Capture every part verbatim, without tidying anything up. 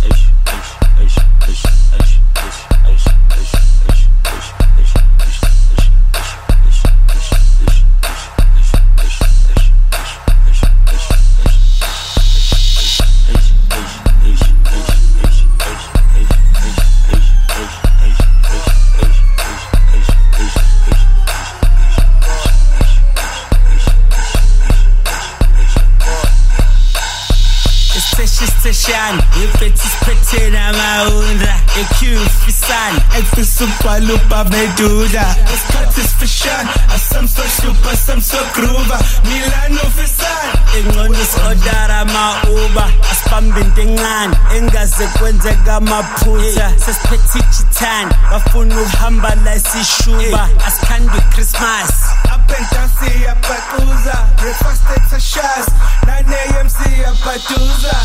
Session, ifethi siphethena maunda ekyufisana ekufisubhala ubameduda isikhathi sifishane some so super some so groover Milano fisana engcono siodara mauba asibambe into encane engaze kwenzeka amaphutha sesiphethe ijithani bafuna ukuhamba la isishuba asikhandi Christmas up and down siyabhaquza breakfast at a shas nine a m siyabhaduza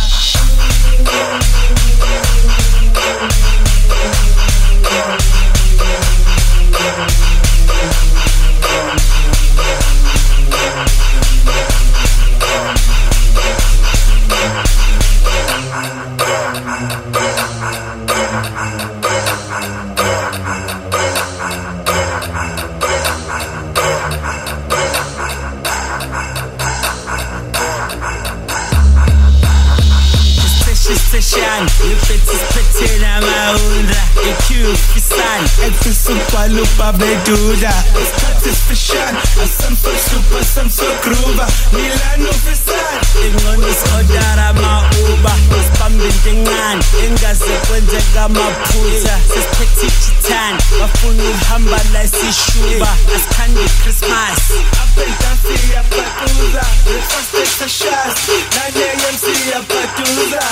Session, ifethi siphethena maunda ekyufisana ekufisubhala ubameduda isikhathi sifishane some so super some so groover Milano fisana engcono siodara mauba asibambe into encane engaze kwenzeka amaphutha sesiphethe ijithani bafuna ukuhamba la isishuba asikhandi Christmas up and down siyabhaquza breakfast at a shas nine a m siyabhaduza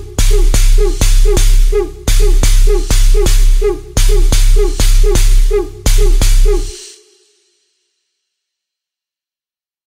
Thank you.